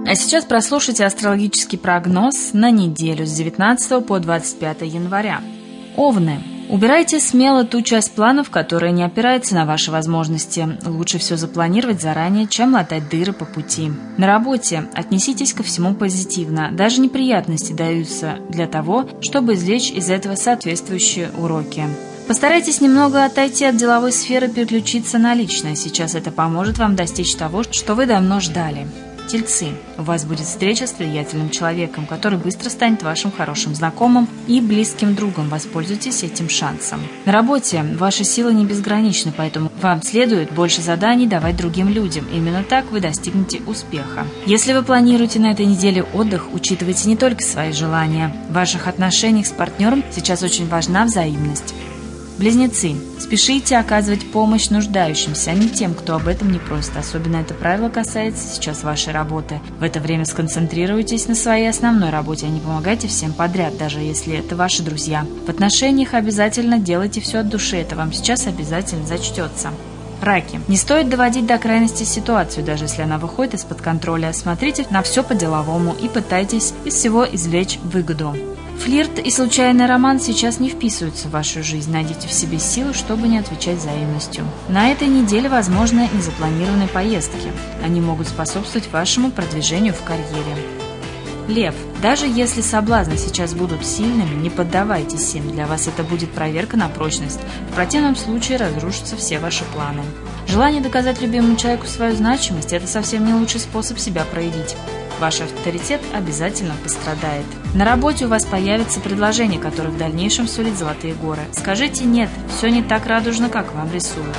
А сейчас прослушайте астрологический прогноз на неделю с 19 по 25 января. Овны. Убирайте смело ту часть планов, которая не опирается на ваши возможности. Лучше все запланировать заранее, чем латать дыры по пути. На работе отнеситесь ко всему позитивно. Даже неприятности даются для того, чтобы извлечь из этого соответствующие уроки. Постарайтесь немного отойти от деловой сферы и переключиться на личное. Сейчас это поможет вам достичь того, что вы давно ждали. Тельцы. У вас будет встреча с влиятельным человеком, который быстро станет вашим хорошим знакомым и близким другом. Воспользуйтесь этим шансом. На работе ваши силы не безграничны, поэтому вам следует больше заданий давать другим людям. Именно так вы достигнете успеха. Если вы планируете на этой неделе отдых, учитывайте не только свои желания. В ваших отношениях с партнером сейчас очень важна взаимность. Близнецы. Спешите оказывать помощь нуждающимся, а не тем, кто об этом не просит. Особенно это правило касается сейчас вашей работы. В это время сконцентрируйтесь на своей основной работе, а не помогайте всем подряд, даже если это ваши друзья. В отношениях обязательно делайте все от души, это вам сейчас обязательно зачтется. Раки. Не стоит доводить до крайности ситуацию, даже если она выходит из-под контроля. Смотрите на все по-деловому и пытайтесь из всего извлечь выгоду. Флирт и случайный роман сейчас не вписываются в вашу жизнь. Найдите в себе силы, чтобы не отвечать взаимностью. На этой неделе возможны незапланированные поездки. Они могут способствовать вашему продвижению в карьере. Лев. Даже если соблазны сейчас будут сильными, не поддавайтесь им. Для вас это будет проверка на прочность. В противном случае разрушатся все ваши планы. Желание доказать любимому человеку свою значимость – это совсем не лучший способ себя проявить. Ваш авторитет обязательно пострадает. На работе у вас появятся предложения, которые в дальнейшем сулят золотые горы. Скажите «нет», все не так радужно, как вам рисуют.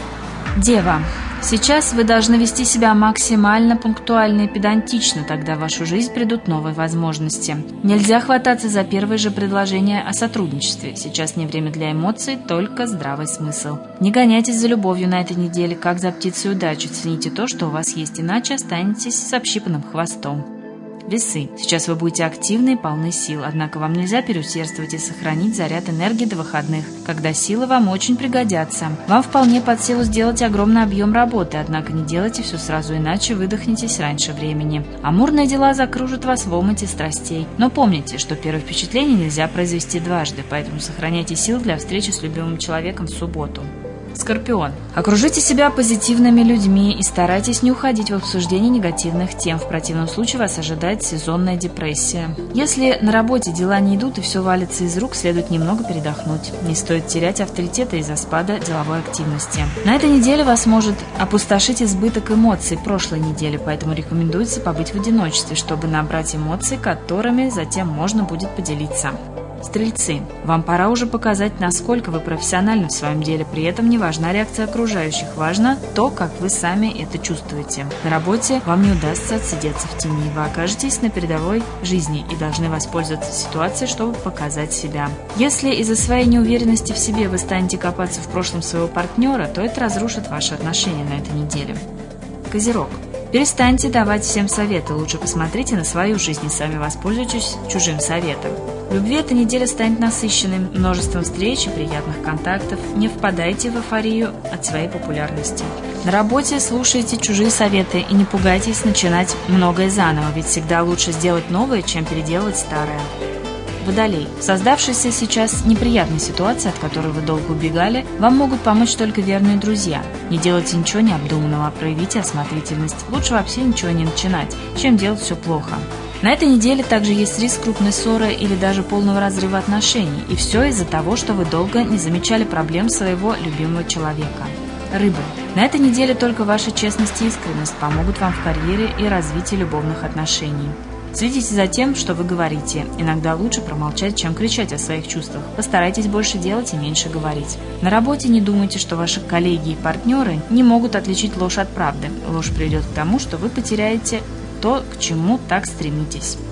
Дева. Сейчас вы должны вести себя максимально пунктуально и педантично, тогда в вашу жизнь придут новые возможности. Нельзя хвататься за первое же предложение о сотрудничестве. Сейчас не время для эмоций, только здравый смысл. Не гоняйтесь за любовью на этой неделе, как за птицей удачи. Цените то, что у вас есть, иначе останетесь с общипанным хвостом. Весы. Сейчас вы будете активны и полны сил, однако вам нельзя переусердствовать и сохранить заряд энергии до выходных, когда силы вам очень пригодятся. Вам вполне под силу сделать огромный объем работы, однако не делайте все сразу, иначе выдохнетесь раньше времени. Амурные дела закружат вас в омуте страстей. Но помните, что первое впечатление нельзя произвести дважды, поэтому сохраняйте сил для встречи с любимым человеком в субботу. Скорпион. Окружите себя позитивными людьми и старайтесь не уходить в обсуждение негативных тем. В противном случае вас ожидает сезонная депрессия. Если на работе дела не идут и все валится из рук, следует немного передохнуть. Не стоит терять авторитета из-за спада деловой активности. На этой неделе вас может опустошить избыток эмоций прошлой недели, поэтому рекомендуется побыть в одиночестве, чтобы набрать эмоций, которыми затем можно будет поделиться. Стрельцы. Вам пора уже показать, насколько вы профессиональны в своем деле, при этом не важна реакция окружающих, важно то, как вы сами это чувствуете. На работе вам не удастся отсидеться в тени, вы окажетесь на передовой жизни и должны воспользоваться ситуацией, чтобы показать себя. Если из-за своей неуверенности в себе вы станете копаться в прошлом своего партнера, то это разрушит ваши отношения на этой неделе. Козерог. Перестаньте давать всем советы, лучше посмотрите на свою жизнь и сами воспользуйтесь чужим советом. В любви эта неделя станет насыщенной множеством встреч и приятных контактов. Не впадайте в эйфорию от своей популярности. На работе слушайте чужие советы и не пугайтесь начинать многое заново, ведь всегда лучше сделать новое, чем переделать старое. Водолей. В создавшейся сейчас неприятной ситуации, от которой вы долго убегали, вам могут помочь только верные друзья. Не делайте ничего необдуманного, проявите осмотрительность. Лучше вообще ничего не начинать, чем делать все плохо. На этой неделе также есть риск крупной ссоры или даже полного разрыва отношений. И все из-за того, что вы долго не замечали проблем своего любимого человека. Рыбы. На этой неделе только ваша честность и искренность помогут вам в карьере и развитии любовных отношений. Следите за тем, что вы говорите. Иногда лучше промолчать, чем кричать о своих чувствах. Постарайтесь больше делать и меньше говорить. На работе не думайте, что ваши коллеги и партнеры не могут отличить ложь от правды. Ложь приведет к тому, что вы потеряете то, к чему так стремитесь.